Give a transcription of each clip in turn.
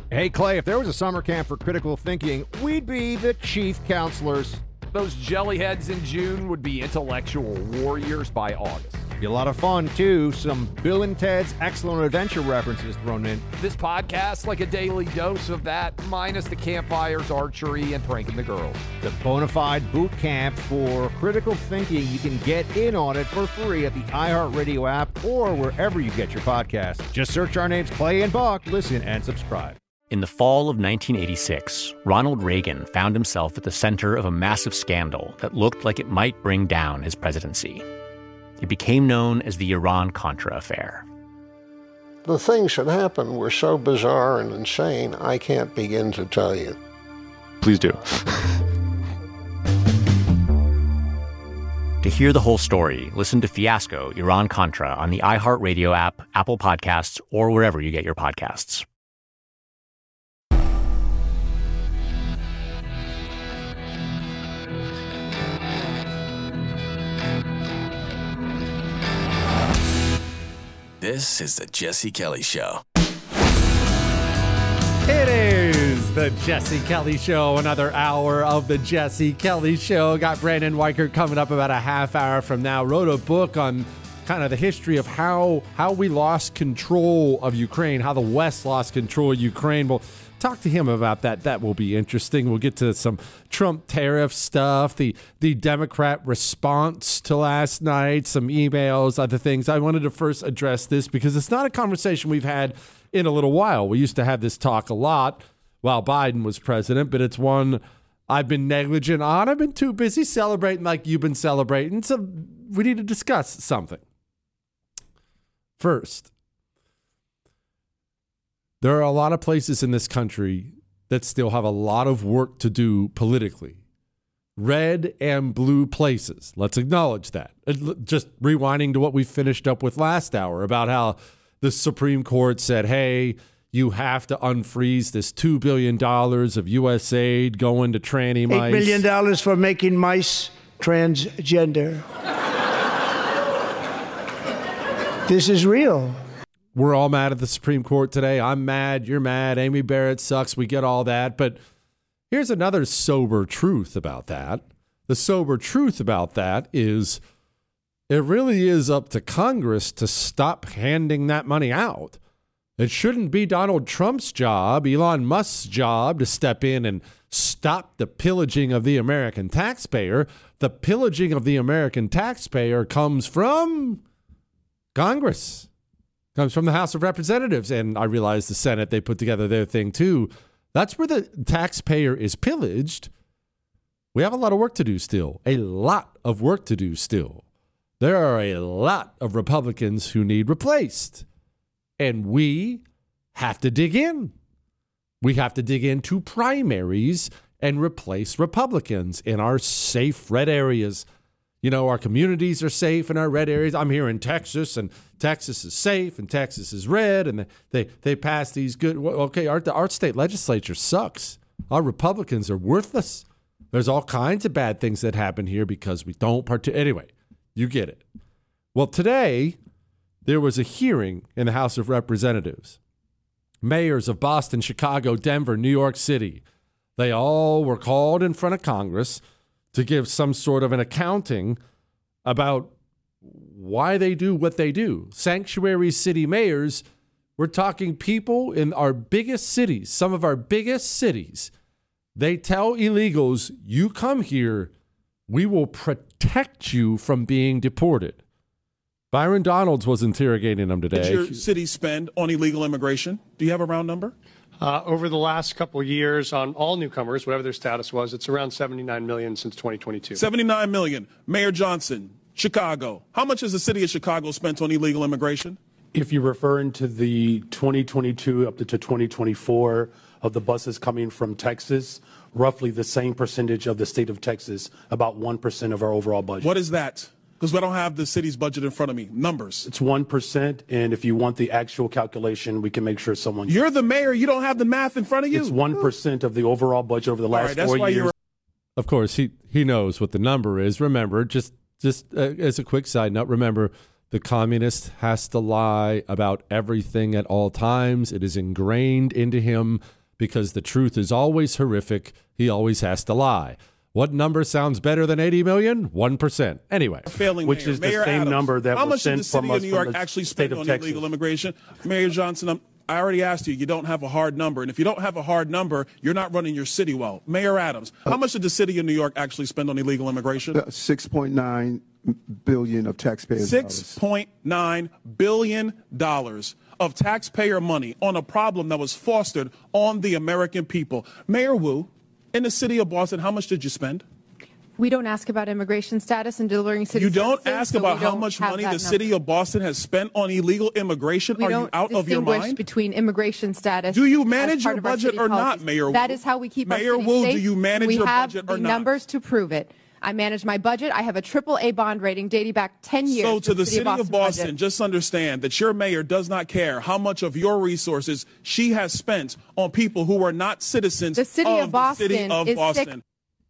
Hey, Clay, if there was a summer camp for critical thinking, we'd be the chief counselors. Those jellyheads in June would be intellectual warriors by August. Be a lot of fun, too. Some Bill and Ted's Excellent Adventure references thrown in. This podcast, like a daily dose of that, minus the campfires, archery, and pranking the girls. The bona fide boot camp for critical thinking. You can get in on it for free at the iHeartRadio app or wherever you get your podcasts. Just search our names, Clay and Buck. Listen and subscribe. In the fall of 1986, Ronald Reagan found himself at the center of a massive scandal that looked like it might bring down his presidency. It became known as the Iran-Contra affair. The things that happened were so bizarre and insane, I can't begin to tell you. Please do. To hear the whole story, listen to Fiasco, Iran-Contra on the iHeartRadio app, Apple Podcasts, or wherever you get your podcasts. This is the Jesse Kelly Show. It is the Jesse Kelly Show. Another hour of the Jesse Kelly Show. Got Brandon Weichert coming up about a half hour from now. Wrote a book on kind of the history of how we lost control of Ukraine, how the West lost control of Ukraine. We'll talk to him about that. That will be interesting. We'll get to some Trump tariff stuff, the Democrat response to last night, some emails, other things. I wanted to first address this because it's not a conversation we've had in a little while. We used to have this talk a lot while Biden was president, but it's one I've been negligent on. I've been too busy celebrating like you've been celebrating, so we need to discuss something. First, there are a lot of places in this country that still have a lot of work to do politically. Red and blue places. Let's acknowledge that. Just rewinding to what we finished up with last hour about how the Supreme Court said, hey, you have to unfreeze this $2 billion of U.S. aid going to tranny mice. $8 million for making mice transgender. This is real. We're all mad at the Supreme Court today. I'm mad. You're mad. Amy Barrett sucks. We get all that. But here's another sober truth about that. The sober truth about that is it really is up to Congress to stop handing that money out. It shouldn't be Donald Trump's job, Elon Musk's job, to step in and stop the pillaging of the American taxpayer. The pillaging of the American taxpayer comes from Congress. Comes from the House of Representatives. And I realize the Senate, they put together their thing too. That's where the taxpayer is pillaged. We have a lot of work to do still. A lot of work to do still. There are a lot of Republicans who need replaced. And we have to dig in. We have to dig into primaries and replace Republicans in our safe red areas. You know, our communities are safe in our red areas. I'm here in Texas, and Texas is safe, and Texas is red, and they pass these good. Okay, our state legislature sucks. Our Republicans are worthless. There's all kinds of bad things that happen here because we don't participate. Anyway, you get it. Well, today, there was a hearing in the House of Representatives. Mayors of Boston, Chicago, Denver, New York City, they all were called in front of Congress to give some sort of an accounting about why they do what they do. Sanctuary city mayors, we're talking people in our biggest cities, some of our biggest cities. They tell illegals, you come here, we will protect you from being deported. Byron Donalds was interrogating them today. What did your city spend on illegal immigration? Do you have a round number? Over the last couple of years on all newcomers, whatever their status was, it's around $79 million since 2022. $79 million. Mayor Johnson, Chicago. How much has the city of Chicago spent on illegal immigration? If you're referring to the 2022 up to 2024 of the buses coming from Texas, roughly the same percentage of the state of Texas, about 1% of our overall budget. What is that? Because we don't have the city's budget in front of me. Numbers. It's 1%, and if you want the actual calculation, we can make sure someone... You're the mayor. You don't have the math in front of you? It's 1% of the overall budget over the last 4 years. Of course, he knows what the number is. Remember, just as a quick side note, remember, the communist has to lie about everything at all times. It is ingrained into him because the truth is always horrific. He always has to lie. What number sounds better than 80 million? 1%. Anyway. Failing which mayor. is the Mayor same Adams, number that how was much did sent the city from of us New York from the actually state spend of on Texas. illegal immigration? Mayor Johnson, I already asked you. You don't have a hard number. And if you don't have a hard number, you're not running your city well. Mayor Adams, how much did the city of New York actually spend on illegal immigration? $6.9 billion of taxpayers' $6.9 billion of taxpayer money on a problem that was fostered on the American people. Mayor Wu, in the city of Boston, how much did you spend? We don't ask about immigration status and delivering city You don't services, ask so about we how don't much have money that the city number. of Boston has spent on illegal immigration. We Are don't you out of your distinguish mind? between immigration status. Do you as manage part your of our budget city or not, policies. Mayor Wu? That is how we keep Mayor our city Wu, safe. do you manage we your have budget or the not? numbers to prove it. I manage my budget. I have a AAA bond rating dating back 10 years. So to the city of Boston, budget. just understand that your mayor does not care how much of your resources she has spent on people who are not citizens The city of Boston the city of is Boston.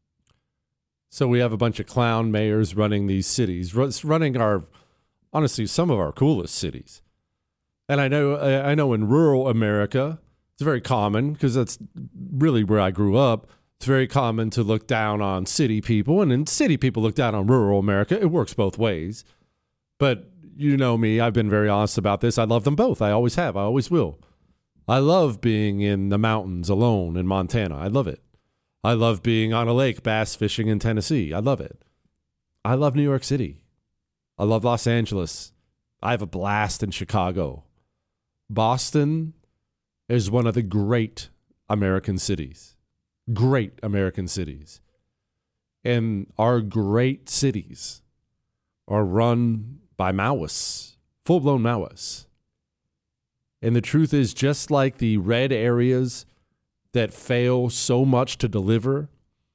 So we have a bunch of clown mayors running these cities, running honestly, some of our coolest cities. And I know in rural America, it's very common, because that's really where I grew up. It's very common to look down on city people, and then city people look down on rural America. It works both ways. But you know me, I've been very honest about this. I love them both. I always have. I always will. I love being in the mountains alone in Montana. I love it. I love being on a lake bass fishing in Tennessee. I love it. I love New York City. I love Los Angeles. I have a blast in Chicago. Boston is one of the great American cities. Great American cities. And our great cities are run by Maoists, full-blown Maoists. And the truth is, just like the red areas that fail so much to deliver,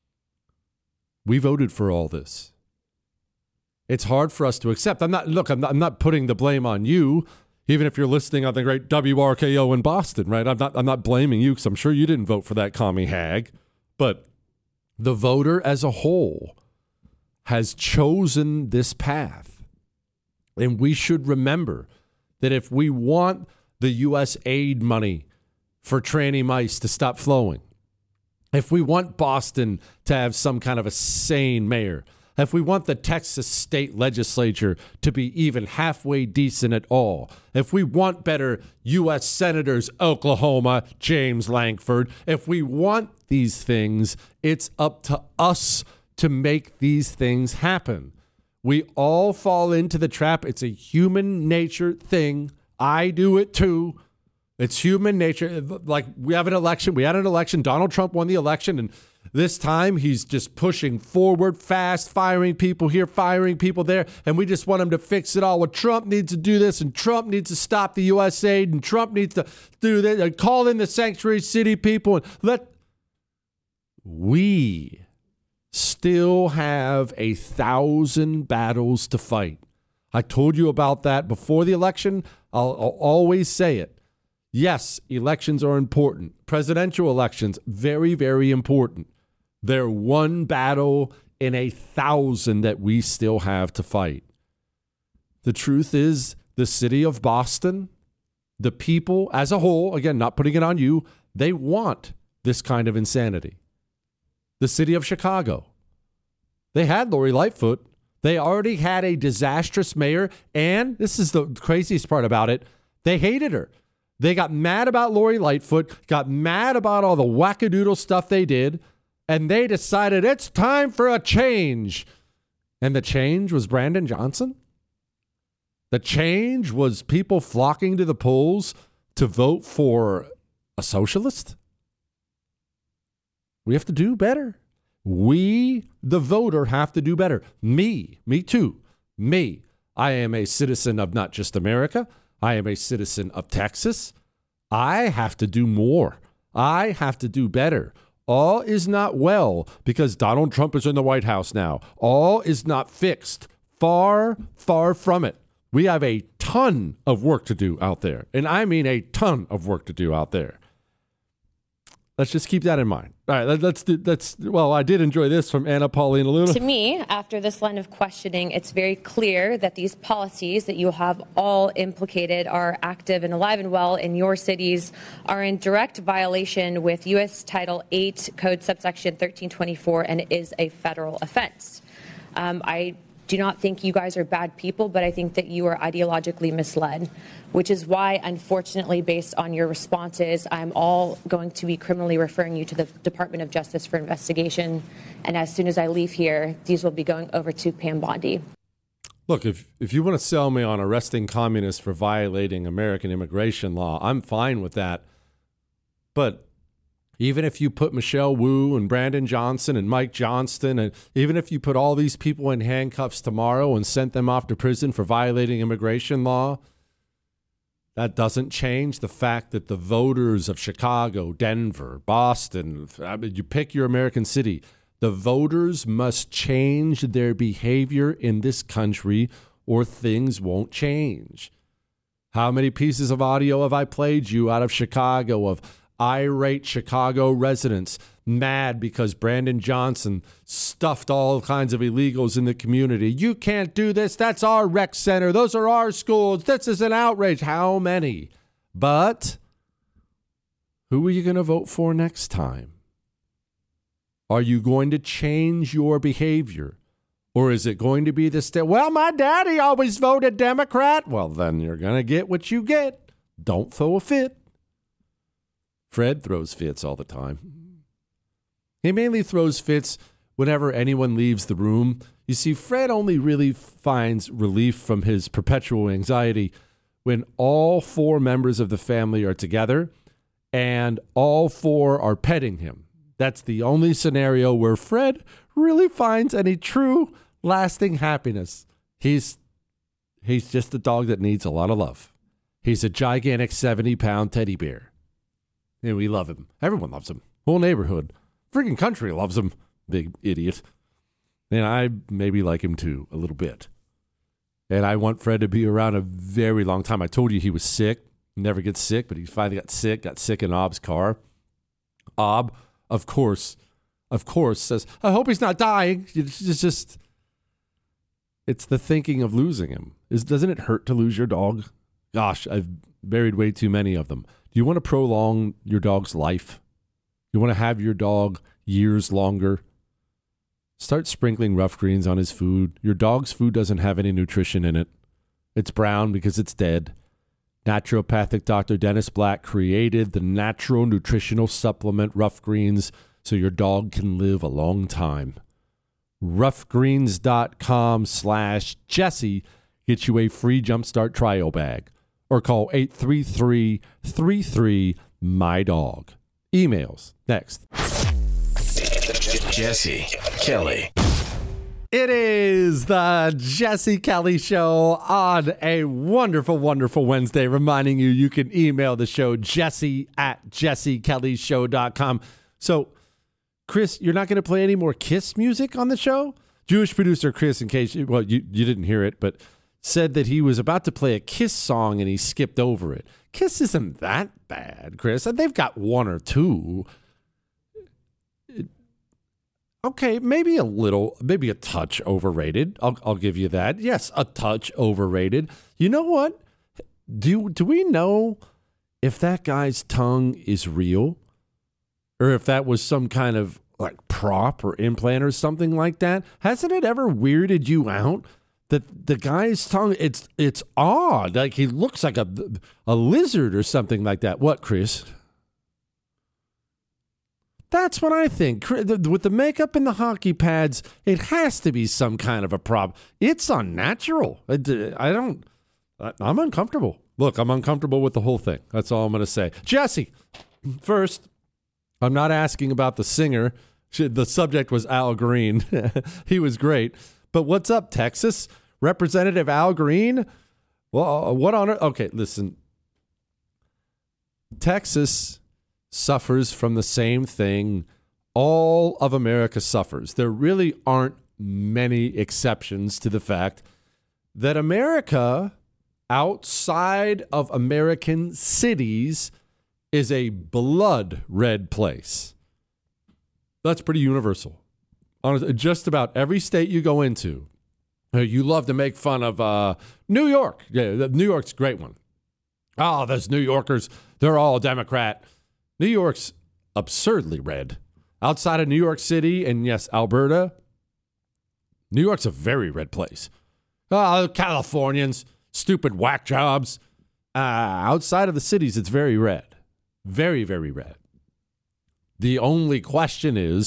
we voted for all this. It's hard for us to accept. I'm not putting the blame on you, even if you're listening on the great WRKO in Boston, right? I'm not blaming you, because I'm sure you didn't vote for that commie hag. But the voter as a whole has chosen this path. And we should remember that if we want the U.S. aid money for tranny mice to stop flowing, if we want Boston to have some kind of a sane mayor, if we want the Texas state legislature to be even halfway decent at all, if we want better U.S. senators, Oklahoma, James Lankford, if we want these things, it's up to us to make these things happen. We all fall into the trap. It's a human nature thing. I do it too. It's human nature. Like, we have an election. We had an election. Donald Trump won the election, and this time he's just pushing forward fast, firing people here, firing people there, and we just want him to fix it all. Well, Trump needs to do this, and Trump needs to stop the U.S. aid, and Trump needs to do this, and call in the sanctuary city people, and we still have 1,000 battles to fight. I told you about that before the election. I'll always say it. Yes, elections are important. Presidential elections, very, very important. They're one battle in 1,000 that we still have to fight. The truth is, the city of Boston, the people as a whole, again, not putting it on you, they want this kind of insanity. The city of Chicago, they had Lori Lightfoot. They already had a disastrous mayor, and this is the craziest part about it, they hated her. They got mad about Lori Lightfoot, got mad about all the wackadoodle stuff they did, and they decided it's time for a change. And the change was Brandon Johnson? The change was people flocking to the polls to vote for a socialist? We have to do better. We, the voter, have to do better. Me too. Me. I am a citizen of not just America. I am a citizen of Texas. I have to do more. I have to do better. All is not well because Donald Trump is in the White House now. All is not fixed. Far, far from it. We have a ton of work to do out there. And I mean a ton of work to do out there. Let's just keep that in mind. All right, well, I did enjoy this from Anna Paulina Luna. To me, after this line of questioning, it's very clear that these policies that you have all implicated are active and alive and well in your cities, are in direct violation with U.S. Title 8 Code subsection 1324, and it is a federal offense. I do not think you guys are bad people, but I think that you are ideologically misled, which is why, unfortunately, based on your responses, I'm all going to be criminally referring you to the Department of Justice for investigation. And as soon as I leave here, these will be going over to Pam Bondi. Look, if you want to sell me on arresting communists for violating American immigration law, I'm fine with that. But even if you put Michelle Wu and Brandon Johnson and Mike Johnston, and even if you put all these people in handcuffs tomorrow and sent them off to prison for violating immigration law, that doesn't change the fact that the voters of Chicago, Denver, Boston, you pick your American city, the voters must change their behavior in this country or things won't change. How many pieces of audio have I played you out of Chicago of irate Chicago residents mad because Brandon Johnson stuffed all kinds of illegals in the community? You can't do this. That's our rec center. Those are our schools. This is an outrage. How many? But who are you going to vote for next time? Are you going to change your behavior? Or is it going to be well, my daddy always voted Democrat. Well, then you're going to get what you get. Don't throw a fit. Fred throws fits all the time. He mainly throws fits whenever anyone leaves the room. You see, Fred only really finds relief from his perpetual anxiety when all 4 members of the family are together and all 4 are petting him. That's the only scenario where Fred really finds any true, lasting happiness. He's just a dog that needs a lot of love. He's a gigantic 70-pound teddy bear. And we love him. Everyone loves him. Whole neighborhood. Freaking country loves him. Big idiot. And I maybe like him too, a little bit. And I want Fred to be around a very long time. I told you he was sick. Never gets sick, but he finally got sick in Ob's car. Ob, of course, says, I hope he's not dying. It's the thinking of losing him. Doesn't it hurt to lose your dog? Gosh, I've buried way too many of them. Do you want to prolong your dog's life? You want to have your dog years longer? Start sprinkling Rough Greens on his food. Your dog's food doesn't have any nutrition in it. It's brown because it's dead. Naturopathic Dr. Dennis Black created the natural nutritional supplement Rough Greens so your dog can live a long time. roughgreens.com/Jesse gets you a free Jumpstart trial bag. Or call 833-33-MY-DOG. Emails next. Jesse Kelly. It is the Jesse Kelly Show on a wonderful, wonderful Wednesday, reminding you can email the show, jesse@jessekellyshow.com. So, Chris, you're not going to play any more Kiss music on the show? Jewish producer Chris, in case, you didn't hear it, but said that he was about to play a Kiss song and he skipped over it. Kiss isn't that bad, Chris. They've got 1 or 2. Okay, maybe a touch overrated. I'll give you that. Yes, a touch overrated. You know what? Do we know if that guy's tongue is real? Or if that was some kind of like prop or implant or something like that? Hasn't it ever weirded you out? That the guy's tongue, it's odd. Like he looks like a lizard or something like that. What, Chris? That's what I think. With the makeup and the hockey pads, it has to be some kind of a prop. It's unnatural. I'm uncomfortable. Look, I'm uncomfortable with the whole thing. That's all I'm going to say. Jesse, first, I'm not asking about the singer. The subject was Al Green. He was great. But what's up, Texas? Representative Al Green? Well, what on earth? Okay, listen. Texas suffers from the same thing all of America suffers. There really aren't many exceptions to the fact that America, outside of American cities, is a blood red place. That's pretty universal. Honestly, just about every state you go into, you love to make fun of New York. Yeah, New York's a great one. Oh, those New Yorkers, they're all Democrat. New York's absurdly red. Outside of New York City and, yes, Alberta, New York's a very red place. Oh, Californians, stupid whack jobs. Outside of the cities, it's very red. Very, very red. The only question is,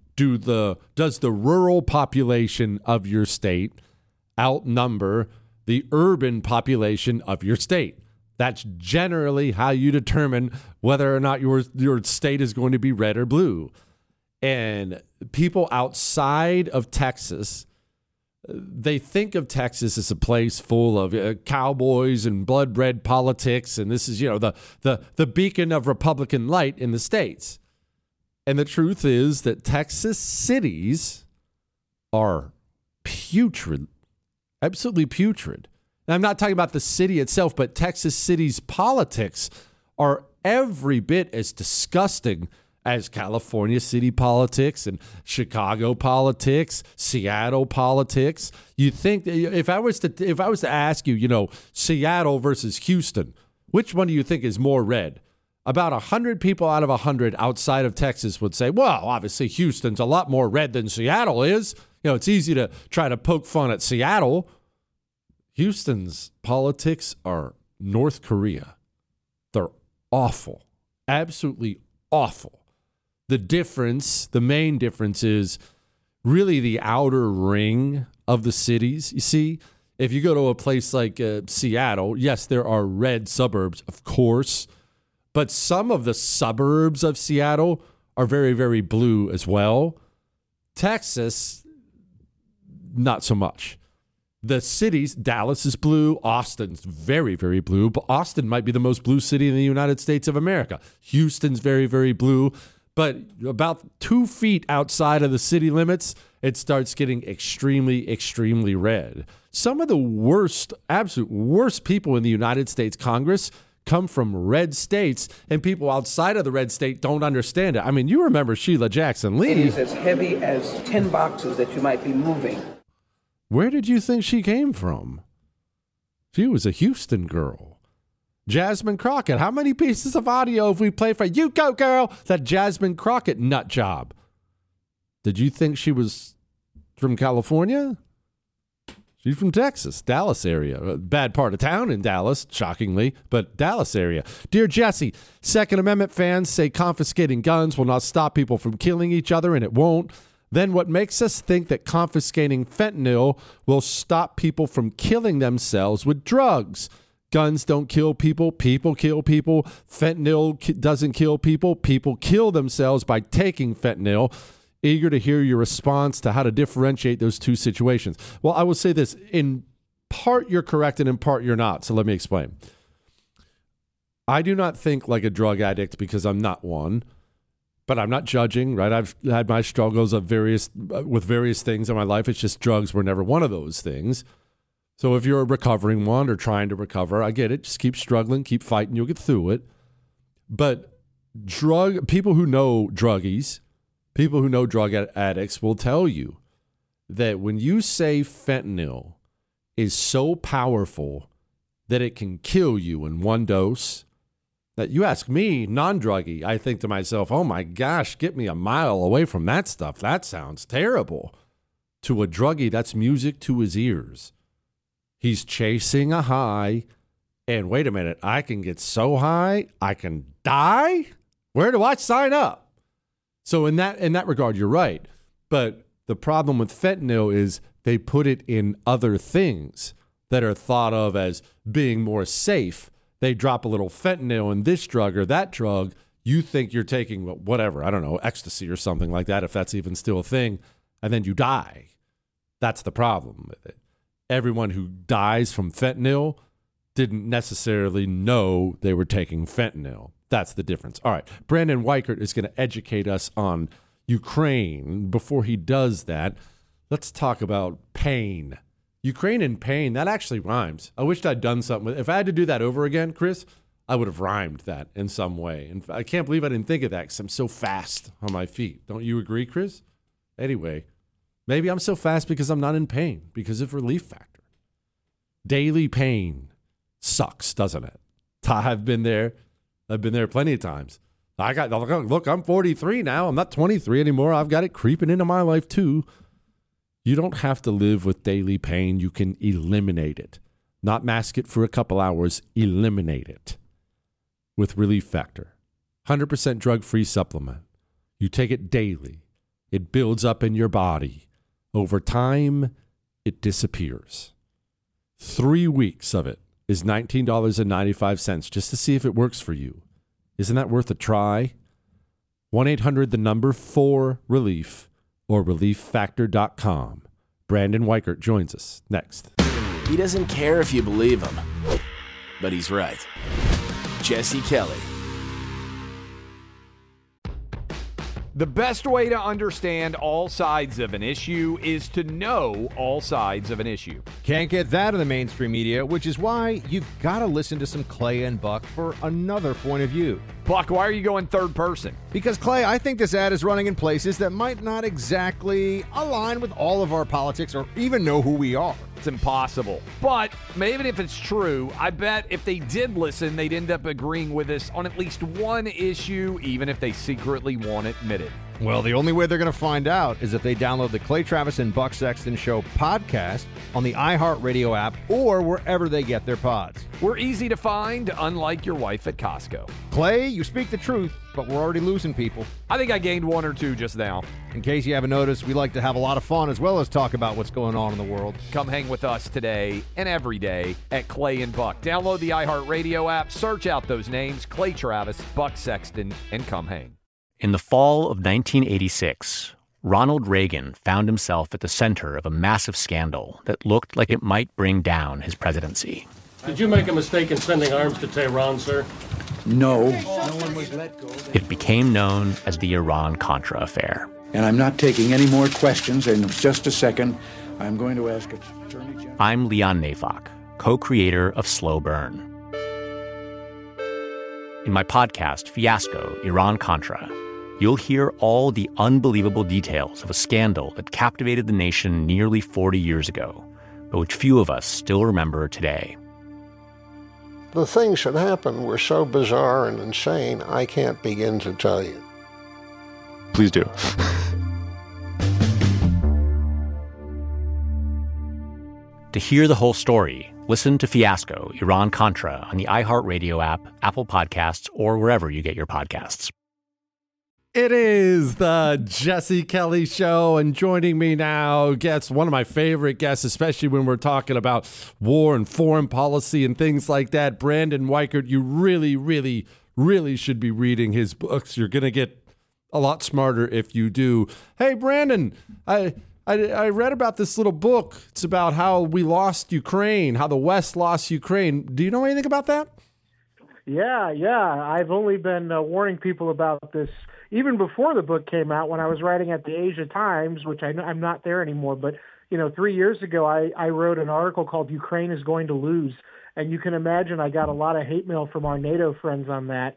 does the rural population of your state outnumber the urban population of your state? That's generally how you determine whether or not your state is going to be red or blue. And people outside of Texas, they think of Texas as a place full of cowboys and blood red politics, and this is, the beacon of Republican light in the States. And the truth is that Texas cities are putrid, absolutely putrid. And I'm not talking about the city itself, but Texas city's politics are every bit as disgusting as California city politics and Chicago politics, Seattle politics. You think that if I was to ask you, Seattle versus Houston, which one do you think is more red? About 100 people out of 100 outside of Texas would say, well, obviously Houston's a lot more red than Seattle is. It's easy to try to poke fun at Seattle. Houston's politics are North Korea. They're awful, absolutely awful. The main difference is really the outer ring of the cities. You see, if you go to a place like Seattle, yes, there are red suburbs, of course, but some of the suburbs of Seattle are very, very blue as well. Texas, not so much. The cities, Dallas is blue, Austin's very, very blue, but Austin might be the most blue city in the United States of America. Houston's very, very blue. But about 2 feet outside of the city limits, it starts getting extremely, extremely red. Some of the worst, absolute worst people in the United States Congress come from red states, and people outside of the red state don't understand it. I mean, you remember Sheila Jackson Lee. It is as heavy as 10 boxes that you might be moving. Where did you think she came from? She was a Houston girl. Jasmine Crockett. How many pieces of audio have we played for you? Go, girl. That Jasmine Crockett nut job. Did you think she was from California? She's from Texas, Dallas area. A bad part of town in Dallas, shockingly, but Dallas area. Dear Jesse, Second Amendment fans say confiscating guns will not stop people from killing each other, and it won't. Then what makes us think that confiscating fentanyl will stop people from killing themselves with drugs? Guns don't kill people. People kill people. Fentanyl doesn't kill people. People kill themselves by taking fentanyl. Eager to hear your response to how to differentiate those two situations. Well, I will say this. In part, you're correct, and in part, you're not. So let me explain. I do not think like a drug addict because I'm not one, but I'm not judging, right? I've had my struggles with various things in my life. It's just drugs were never one of those things. So if you're a recovering one or trying to recover, I get it. Just keep struggling, keep fighting. You'll get through it. But people who know druggies, people who know drug addicts will tell you that when you say fentanyl is so powerful that it can kill you in one dose, that you ask me, non-druggie, I think to myself, oh my gosh, get me a mile away from that stuff. That sounds terrible. To a druggie, that's music to his ears. He's chasing a high, and wait a minute, I can get so high, I can die? Where do I sign up? So in that regard, you're right. But the problem with fentanyl is they put it in other things that are thought of as being more safe. They drop a little fentanyl in this drug or that drug. You think you're taking whatever, I don't know, ecstasy or something like that, if that's even still a thing, and then you die. That's the problem with it. Everyone who dies from fentanyl didn't necessarily know they were taking fentanyl. That's the difference. All right. Brandon Weichert is going to educate us on Ukraine. Before he does that, let's talk about pain. Ukraine and pain, that actually rhymes. I wished I'd done something with it. If I had to do that over again, Chris, I would have rhymed that in some way. And I can't believe I didn't think of that because I'm so fast on my feet. Don't you agree, Chris? Anyway, maybe I'm so fast because I'm not in pain because of Relief Factor. Daily pain sucks, doesn't it? I've been there. I've been there plenty of times. Look, I'm 43 now. I'm not 23 anymore. I've got it creeping into my life too. You don't have to live with daily pain. You can eliminate it. Not mask it for a couple hours. Eliminate it with Relief Factor. 100% drug-free supplement. You take it daily. It builds up in your body. Over time, it disappears. 3 weeks of it is $19.95 just to see if it works for you. Isn't that worth a try? 1-800-4RELIEF or ReliefFactor.com. Brandon Weichert joins us next. He doesn't care if you believe him, but he's right. Jesse Kelly. The best way to understand all sides of an issue is to know all sides of an issue. Can't get that in the mainstream media, which is why you've got to listen to some Clay and Buck for another point of view. Buck, why are you going third person? Because, Clay, I think this ad is running in places that might not exactly align with all of our politics or even know who we are. It's impossible. But maybe if it's true, I bet if they did listen, they'd end up agreeing with us on at least one issue, even if they secretly won't admit it. Well, the only way they're going to find out is if they download the Clay Travis and Buck Sexton Show podcast on the iHeartRadio app or wherever they get their pods. We're easy to find, unlike your wife at Costco. Clay, you speak the truth, but we're already losing people. I think I gained one or two just now. In case you haven't noticed, we like to have a lot of fun as well as talk about what's going on in the world. Come hang with us today and every day at Clay and Buck. Download the iHeartRadio app, search out those names, Clay Travis, Buck Sexton, and come hang. In the fall of 1986, Ronald Reagan found himself at the center of a massive scandal that looked like it might bring down his presidency. Did you make a mistake in sending arms to Tehran, sir? No. No one was let go. It became known as the Iran-Contra affair. And I'm not taking any more questions. In just a second, I'm going to ask Attorney General. I'm Leon Neyfakh, co-creator of Slow Burn. In my podcast, Fiasco, Iran-Contra, you'll hear all the unbelievable details of a scandal that captivated the nation nearly 40 years ago, but which few of us still remember today. The things that happened were so bizarre and insane, I can't begin to tell you. Please do. To hear the whole story, listen to Fiasco, Iran-Contra on the iHeartRadio app, Apple Podcasts, or wherever you get your podcasts. It is the Jesse Kelly Show, and joining me now, one of my favorite guests, especially when we're talking about war and foreign policy and things like that, Brandon Weichert. You really, really, really should be reading his books. You're going to get a lot smarter if you do. Hey, Brandon, I read about this little book. It's about how we lost Ukraine, how the West lost Ukraine. Do you know anything about that? Yeah. I've only been warning people about this even before the book came out, when I was writing at the Asia Times, which I'm not there anymore. But, 3 years ago, I wrote an article called Ukraine is Going to Lose. And you can imagine I got a lot of hate mail from our NATO friends on that.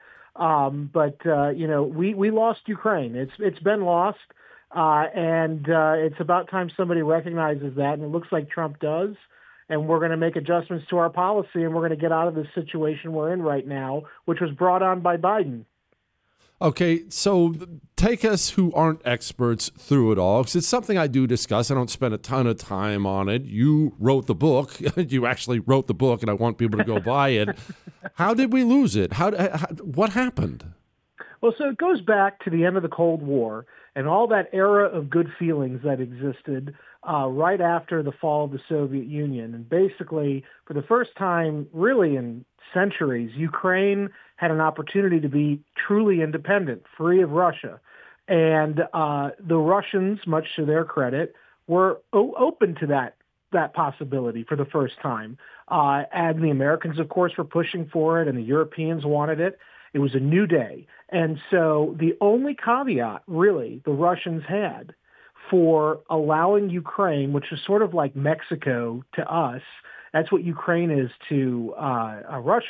We lost Ukraine. It's been lost. And it's about time somebody recognizes that. And it looks like Trump does. And we're going to make adjustments to our policy, and we're going to get out of the situation we're in right now, which was brought on by Biden. Okay, so take us who aren't experts through it all, because it's something I do discuss. I don't spend a ton of time on it. You wrote the book. You actually wrote the book, and I want people to go buy it. How did we lose it? What happened? Well, so it goes back to the end of the Cold War and all that era of good feelings that existed right after the fall of the Soviet Union. And basically, for the first time, really in centuries, Ukraine had an opportunity to be truly independent, free of Russia. And the Russians, much to their credit, were open to that possibility for the first time. And the Americans, of course, were pushing for it, and the Europeans wanted it. It was a new day. And so the only caveat, really, the Russians had for allowing Ukraine, which is sort of like Mexico to us, that's what Ukraine is to Russia.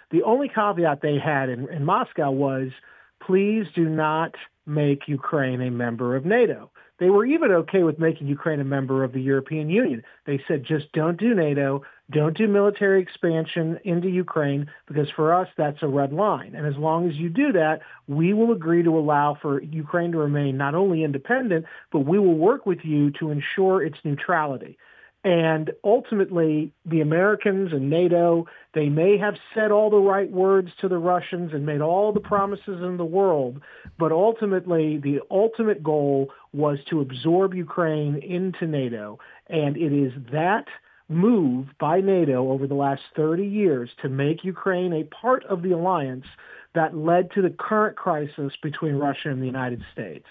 The only caveat they had in Moscow was, please do not make Ukraine a member of NATO. They were even okay with making Ukraine a member of the European Union. They said, just don't do NATO, don't do military expansion into Ukraine, because for us, that's a red line. And as long as you do that, we will agree to allow for Ukraine to remain not only independent, but we will work with you to ensure its neutrality. And ultimately, the Americans and NATO, they may have said all the right words to the Russians and made all the promises in the world, but ultimately, the ultimate goal was to absorb Ukraine into NATO. And it is that move by NATO over the last 30 years to make Ukraine a part of the alliance that led to the current crisis between Russia and the United States.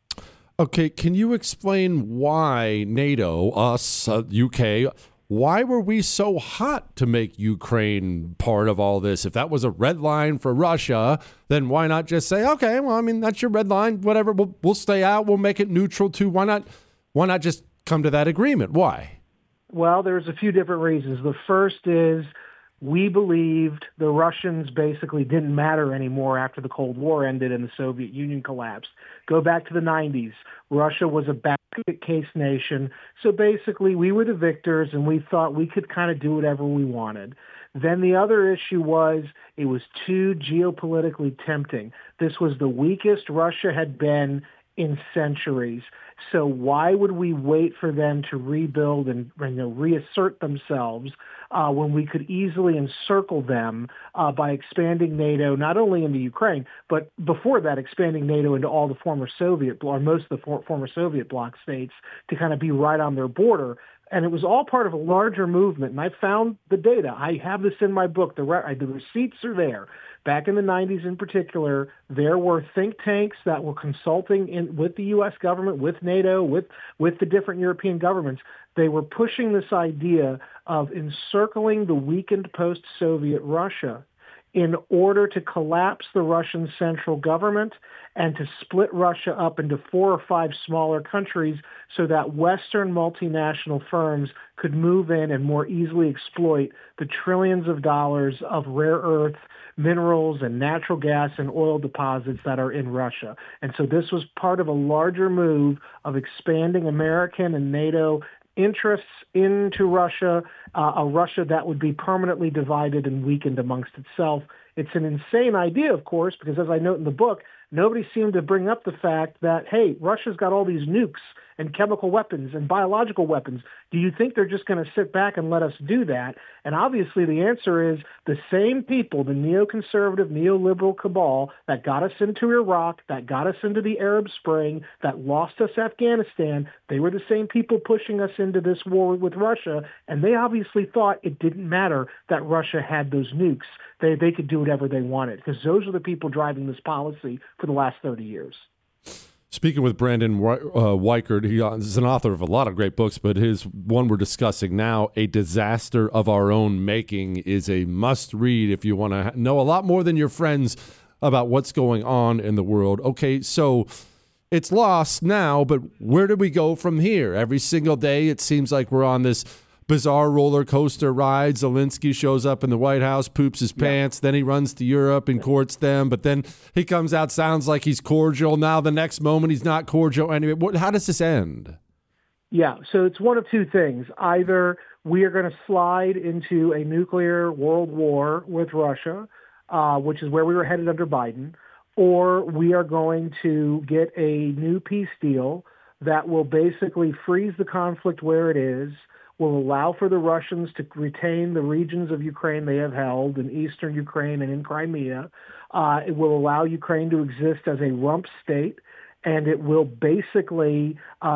Okay, can you explain why NATO, us, UK, why were we so hot to make Ukraine part of all this? If that was a red line for Russia, then why not just say, okay, well, I mean, that's your red line, whatever, we'll stay out, we'll make it neutral too. Why not just come to that agreement? Why? Well, there's a few different reasons. The first is we believed the Russians basically didn't matter anymore after the Cold War ended and the Soviet Union collapsed. Go back to the 90s. Russia was a basket case nation. So basically, we were the victors, and we thought we could kind of do whatever we wanted. Then the other issue was it was too geopolitically tempting. This was the weakest Russia had been in centuries. So why would we wait for them to rebuild and reassert themselves when we could easily encircle them by expanding NATO not only into Ukraine, but before that expanding NATO into all the former Soviet or most of the former Soviet bloc states to kind of be right on their border. And it was all part of a larger movement. And I found the data. I have this in my book. The receipts are there. Back in the 90s in particular, there were think tanks that were consulting with the U.S. government, with NATO, with the different European governments. They were pushing this idea of encircling the weakened post-Soviet Russia in order to collapse the Russian central government and to split Russia up into 4 or 5 smaller countries so that Western multinational firms could move in and more easily exploit the trillions of dollars of rare earth minerals and natural gas and oil deposits that are in Russia. And so this was part of a larger move of expanding American and NATO interests into Russia, a Russia that would be permanently divided and weakened amongst itself. It's an insane idea, of course, because as I note in the book, nobody seemed to bring up the fact that, hey, Russia's got all these nukes and chemical weapons and biological weapons. Do you think they're just going to sit back and let us do that? And obviously the answer is the same people, the neoconservative, neoliberal cabal that got us into Iraq, that got us into the Arab Spring, that lost us Afghanistan, they were the same people pushing us into this war with Russia, and they obviously thought it didn't matter that Russia had those nukes. They could do whatever they wanted, because those are the people driving this policy for the last 30 years. Speaking with Brandon Weichert, he is an author of a lot of great books, but his one we're discussing now, A Disaster of Our Own Making, is a must-read if you want to know a lot more than your friends about what's going on in the world. Okay, so it's lost now, but where do we go from here? Every single day it seems like we're on this bizarre roller coaster ride. Zelensky shows up in the White House, poops his pants, then he runs to Europe and courts them, but then he comes out, sounds like he's cordial. Now the next moment he's not cordial anyway. How does this end? Yeah, so it's one of two things. Either we are going to slide into a nuclear world war with Russia, which is where we were headed under Biden, or we are going to get a new peace deal that will basically freeze the conflict where it is, will allow for the Russians to retain the regions of Ukraine they have held in eastern Ukraine and in Crimea. It will allow Ukraine to exist as a rump state, and it will basically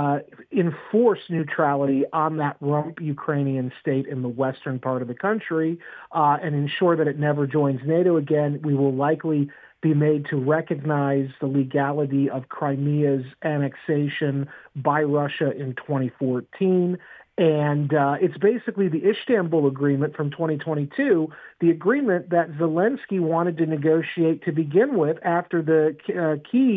enforce neutrality on that rump Ukrainian state in the western part of the country and ensure that it never joins NATO again. We will likely be made to recognize the legality of Crimea's annexation by Russia in 2014. And it's basically the Istanbul Agreement from 2022, the agreement that Zelensky wanted to negotiate to begin with after the Kyiv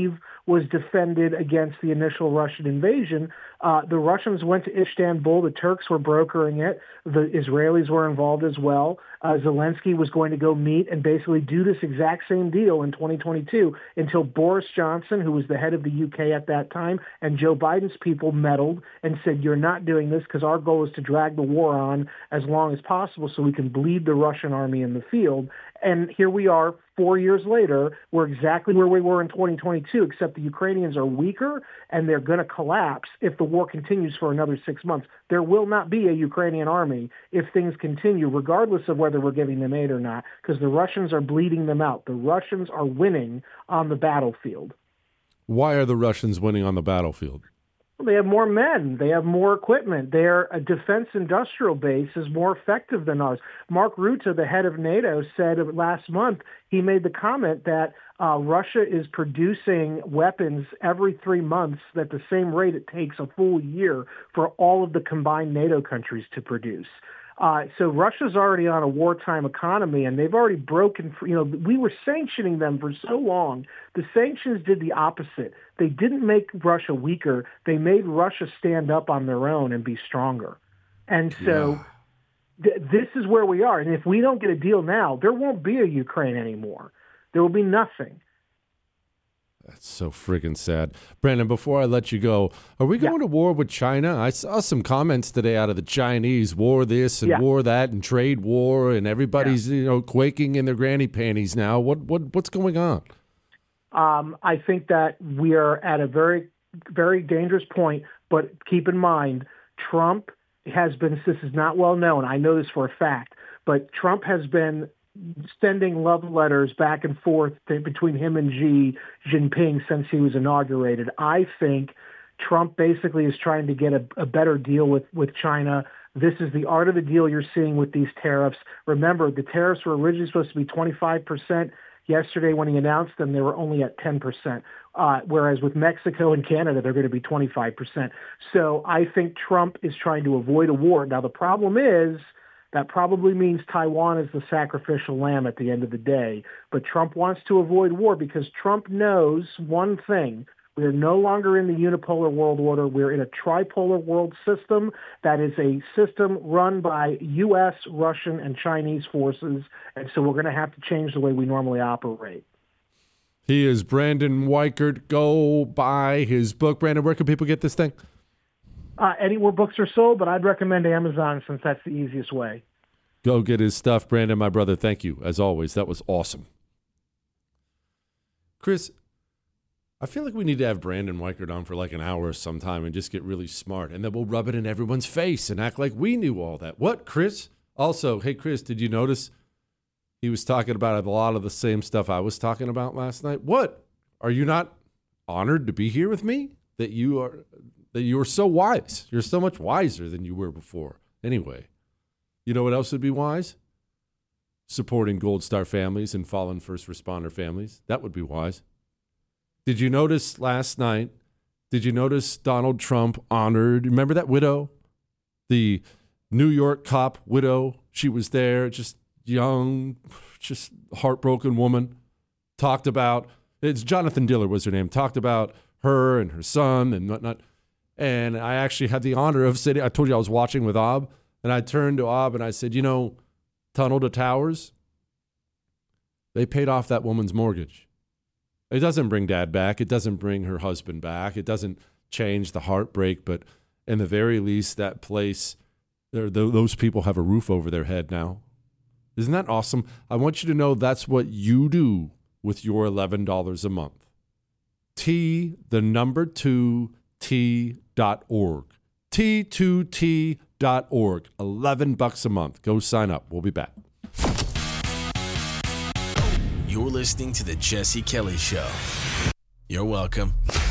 was defended against the initial Russian invasion. The Russians went to Istanbul. The Turks were brokering it. The Israelis were involved as well. Zelensky was going to go meet and basically do this exact same deal in 2022 until Boris Johnson, who was the head of the UK at that time, and Joe Biden's people meddled and said, you're not doing this because our goal is to drag the war on as long as possible so we can bleed the Russian army in the field. And here we are 4 years later. We're exactly where we were in 2022, except the Ukrainians are weaker and they're going to collapse if the war continues for another 6 months. There will not be a Ukrainian army if things continue, regardless of whether we're giving them aid or not, because the Russians are bleeding them out. The Russians are winning on the battlefield. Why are the Russians winning on the battlefield? They have more men. They have more equipment. Their defense industrial base is more effective than ours. Mark Rutte, the head of NATO, said last month, he made the comment that Russia is producing weapons every 3 months at the same rate it takes a full year for all of the combined NATO countries to produce. So Russia's already on a wartime economy, and they've already broken. We were sanctioning them for so long. The sanctions did the opposite. They didn't make Russia weaker. They made Russia stand up on their own and be stronger. And so this is where we are. And if we don't get a deal now, there won't be a Ukraine anymore. There will be nothing. That's so friggin' sad. Brandon, before I let you go, are we going to war with China? I saw some comments today out of the Chinese, war this and war that and trade war, and everybody's quaking in their granny panties now. What's going on? I think that we are at a very, very dangerous point, but keep in mind, Trump has been, this is not well known, I know this for a fact, but Trump has been sending love letters back and forth between him and Xi Jinping since he was inaugurated. I think Trump basically is trying to get a better deal with China. This is the art of the deal you're seeing with these tariffs. Remember, the tariffs were originally supposed to be 25%. Yesterday, when he announced them, they were only at 10%, whereas with Mexico and Canada, they're going to be 25%. So I think Trump is trying to avoid a war. Now, the problem is that probably means Taiwan is the sacrificial lamb at the end of the day. But Trump wants to avoid war because Trump knows one thing. We are no longer in the unipolar world order. We're in a tripolar world system that is a system run by U.S., Russian, and Chinese forces. And so we're going to have to change the way we normally operate. He is Brandon Weichert. Go buy his book. Brandon, where can people get this thing? Anywhere books are sold, but I'd recommend Amazon since that's the easiest way. Go get his stuff. Brandon, my brother, thank you. As always, that was awesome. Chris, I feel like we need to have Brandon Weichert on for like an hour sometime and just get really smart, and then we'll rub it in everyone's face and act like we knew all that. What, Chris? Also, hey, Chris, did you notice he was talking about a lot of the same stuff I was talking about last night? What? Are you not honored to be here with me? That you are so wise. You're so much wiser than you were before. Anyway, you know what else would be wise? Supporting Gold Star families and fallen first responder families. That would be wise. Did you notice last night, Donald Trump honored, remember that widow? The New York cop widow. She was there, just young, just heartbroken woman. Talked about, it's Jonathan Diller was her name, talked about her and her son and whatnot. And I actually had the honor of sitting, I told you I was watching with Ob, and I turned to Ob and I said, Tunnel to Towers, they paid off that woman's mortgage. It doesn't bring dad back. It doesn't bring her husband back. It doesn't change the heartbreak, but in the very least, that place, those people have a roof over their head now. Isn't that awesome? I want you to know that's what you do with your $11 a month. T2T.org. T2T.org. $11 a month. Go sign up. We'll be back. You're listening to The Jesse Kelly Show. You're welcome.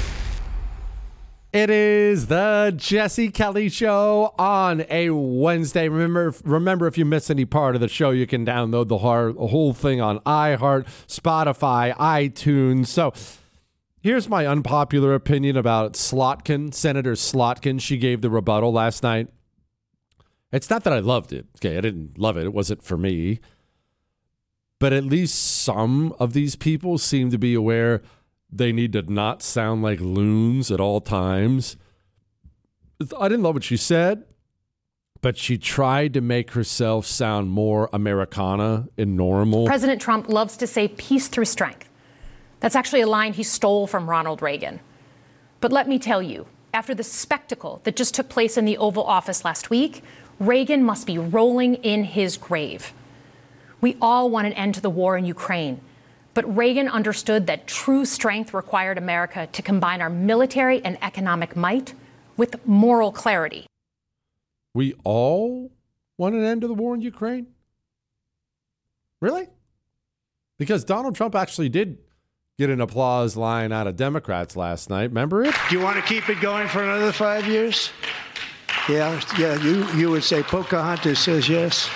It is The Jesse Kelly Show on a Wednesday. Remember, if you miss any part of the show, you can download the whole thing on iHeart, Spotify, iTunes. So here's my unpopular opinion about Slotkin, Senator Slotkin. She gave the rebuttal last night. It's not that I loved it. Okay, I didn't love it. It wasn't for me. But at least some of these people seem to be aware they need to not sound like loons at all times. I didn't love what she said, but she tried to make herself sound more Americana and normal. President Trump loves to say peace through strength. That's actually a line he stole from Ronald Reagan. But let me tell you, after the spectacle that just took place in the Oval Office last week, Reagan must be rolling in his grave. We all want an end to the war in Ukraine, but Reagan understood that true strength required America to combine our military and economic might with moral clarity. We all want an end to the war in Ukraine? Really? Because Donald Trump actually did get an applause line out of Democrats last night. Remember it? Do you want to keep it going for another 5 years? Yeah, you would say Pocahontas says yes.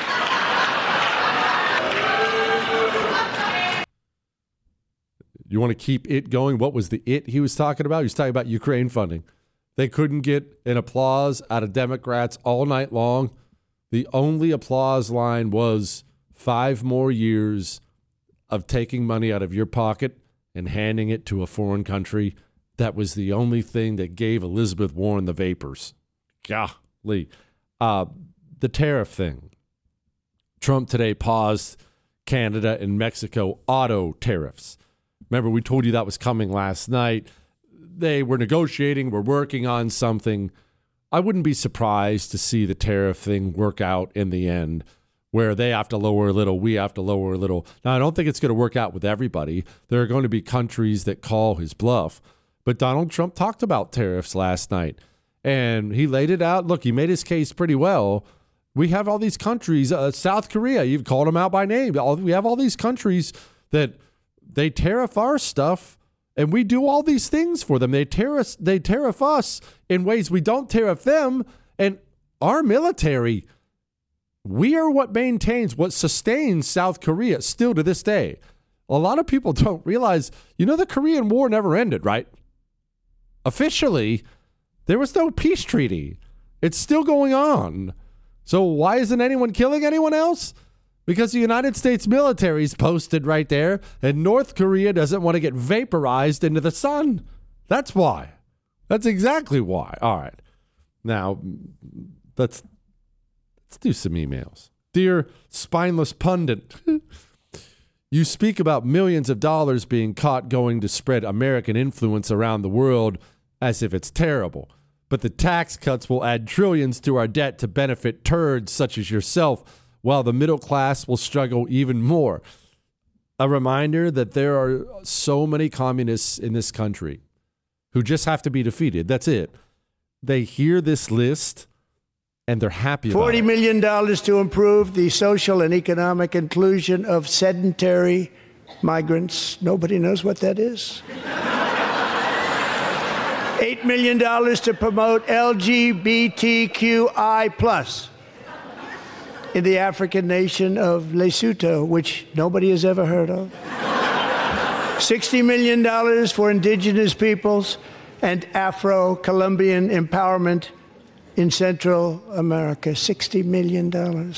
You want to keep it going? What was the it he was talking about? He was talking about Ukraine funding. They couldn't get an applause out of Democrats all night long. The only applause line was 5 more years of taking money out of your pocket and handing it to a foreign country. That was the only thing that gave Elizabeth Warren the vapors. Golly. The tariff thing. Trump today paused Canada and Mexico auto tariffs. Remember, we told you that was coming last night. They were negotiating, we're working on something. I wouldn't be surprised to see the tariff thing work out in the end, where they have to lower a little, we have to lower a little. Now, I don't think it's going to work out with everybody. There are going to be countries that call his bluff. But Donald Trump talked about tariffs last night, and he laid it out. Look, he made his case pretty well. We have all these countries, South Korea, you've called them out by name. We have all these countries that they tariff our stuff, and we do all these things for them. They tariff us in ways we don't tariff them. And our military, we are what maintains, what sustains South Korea still to this day. A lot of people don't realize, the Korean War never ended, right? Officially, there was no peace treaty. It's still going on. So why isn't anyone killing anyone else? Because the United States military is posted right there, and North Korea doesn't want to get vaporized into the sun. That's why. That's exactly why. All right. Now, let's do some emails. Dear spineless pundit, you speak about millions of dollars being caught going to spread American influence around the world as if it's terrible. But the tax cuts will add trillions to our debt to benefit turds such as yourself, while the middle class will struggle even more. A reminder that there are so many communists in this country who just have to be defeated. That's it. They hear this list and they're happy about it. $40 million to improve the social and economic inclusion of sedentary migrants. Nobody knows what that is. $8 million to promote LGBTQI+. In the African nation of Lesotho, which nobody has ever heard of. $60 million for indigenous peoples and Afro-Colombian empowerment in Central America. $60 million.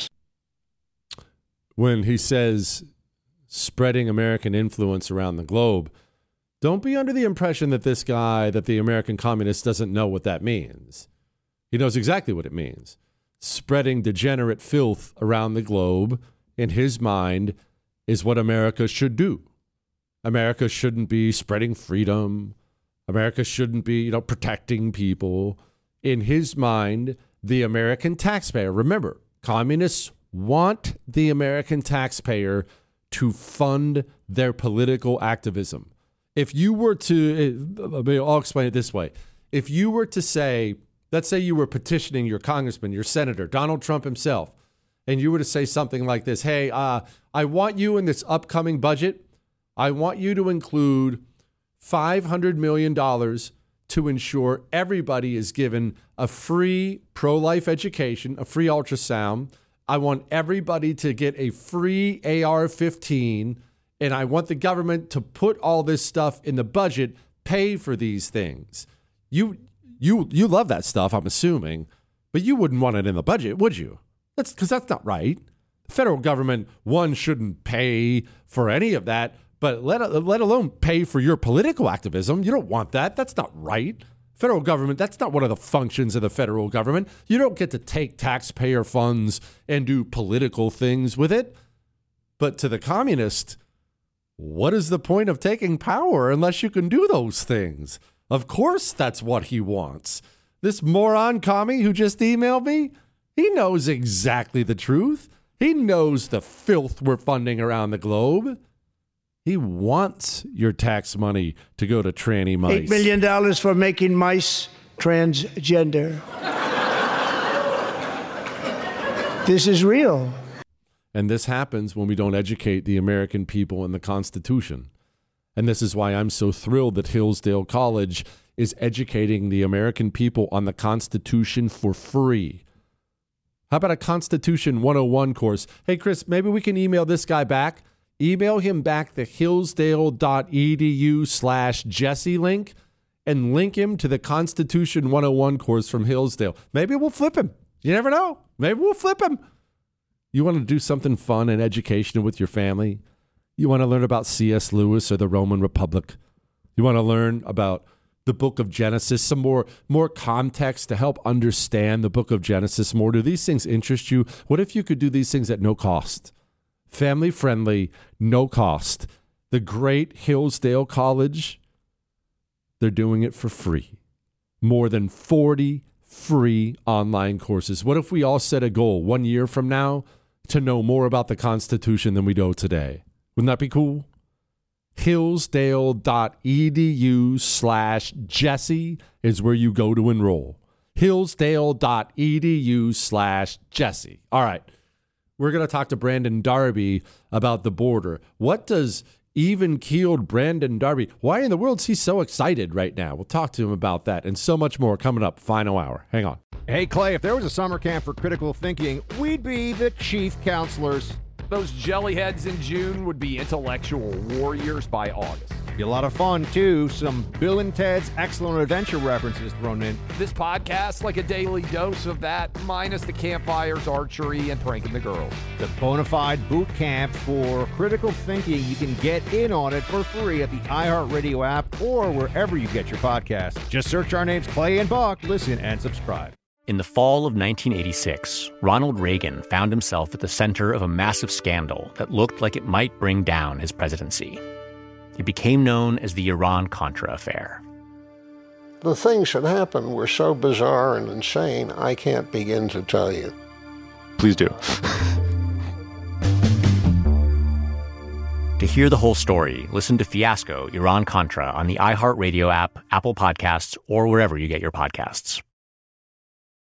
When he says spreading American influence around the globe, don't be under the impression that this guy, that the American communist, doesn't know what that means. He knows exactly what it means. Spreading degenerate filth around the globe, in his mind, is what America should do. America shouldn't be spreading freedom. America shouldn't be, protecting people. In his mind, the American taxpayer, remember, communists want the American taxpayer to fund their political activism. If you were to, I'll explain it this way. If you were to say, let's say you were petitioning your congressman, your senator, Donald Trump himself, and you were to say something like this, hey, I want you in this upcoming budget, I want you to include $500 million to ensure everybody is given a free pro-life education, a free ultrasound. I want everybody to get a free AR-15, and I want the government to put all this stuff in the budget, pay for these things. You love that stuff, I'm assuming, but you wouldn't want it in the budget, would you? Because that's not right. The federal government, one, shouldn't pay for any of that, but let alone pay for your political activism. You don't want that. That's not right. Federal government, that's not one of the functions of the federal government. You don't get to take taxpayer funds and do political things with it. But to the communist, what is the point of taking power unless you can do those things? Of course, that's what he wants. This moron commie who just emailed me, he knows exactly the truth. He knows the filth we're funding around the globe. He wants your tax money to go to tranny mice. $8 million for making mice transgender. This is real. And this happens when we don't educate the American people in the Constitution. And this is why I'm so thrilled that Hillsdale College is educating the American people on the Constitution for free. How about a Constitution 101 course? Hey, Chris, maybe we can email this guy back. Email him back the hillsdale.edu/Jesse link and link him to the Constitution 101 course from Hillsdale. Maybe we'll flip him. You never know. Maybe we'll flip him. You want to do something fun and educational with your family? You want to learn about C.S. Lewis or the Roman Republic? You want to learn about the book of Genesis, some more context to help understand the book of Genesis more? Do these things interest you? What if you could do these things at no cost? Family friendly, no cost. The great Hillsdale College, they're doing it for free. More than 40 free online courses. What if we all set a goal 1 year from now to know more about the Constitution than we know today? Wouldn't that be cool? Hillsdale.edu/Jesse is where you go to enroll. Hillsdale.edu/Jesse. All right. We're going to talk to Brandon Darby about the border. What does even-keeled Brandon Darby, why in the world is he so excited right now? We'll talk to him about that and so much more coming up. Final hour. Hang on. Hey, Clay, if there was a summer camp for critical thinking, we'd be the chief counselors. Those jellyheads in June would be intellectual warriors by August. Be a lot of fun, too. Some Bill and Ted's Excellent Adventure references thrown in. This podcast, like a daily dose of that, minus the campfires, archery, and pranking the girls. The bona fide boot camp for critical thinking. You can get in on it for free at the iHeartRadio app or wherever you get your podcasts. Just search our names, Clay and Buck. Listen and subscribe. In the fall of 1986, Ronald Reagan found himself at the center of a massive scandal that looked like it might bring down his presidency. It became known as the Iran-Contra affair. The things that happened were so bizarre and insane, I can't begin to tell you. Please do. To hear the whole story, listen to Fiasco, Iran-Contra on the iHeartRadio app, Apple Podcasts, or wherever you get your podcasts.